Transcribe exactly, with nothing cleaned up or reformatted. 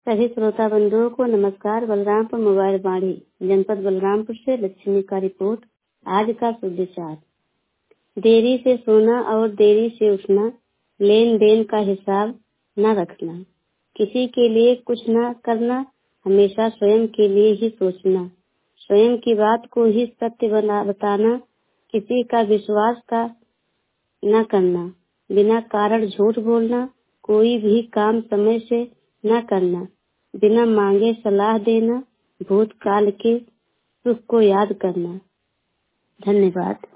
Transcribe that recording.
सभी श्रोता बंधुओं को नमस्कार। बलरामपुर मोबाइल बाड़ी जनपद बलरामपुर से लक्ष्मी का रिपोर्ट। आज का शुभ विचार, देरी से सोना और देरी से उठना, लेन देन का हिसाब न रखना, किसी के लिए कुछ न करना, हमेशा स्वयं के लिए ही सोचना, स्वयं की बात को ही सत्य बना बताना, किसी का विश्वास का न करना, बिना कारण झूठ बोलना, कोई भी काम समय से न करना, बिना मांगे सलाह देना, भूतकाल के सुख को याद करना। धन्यवाद।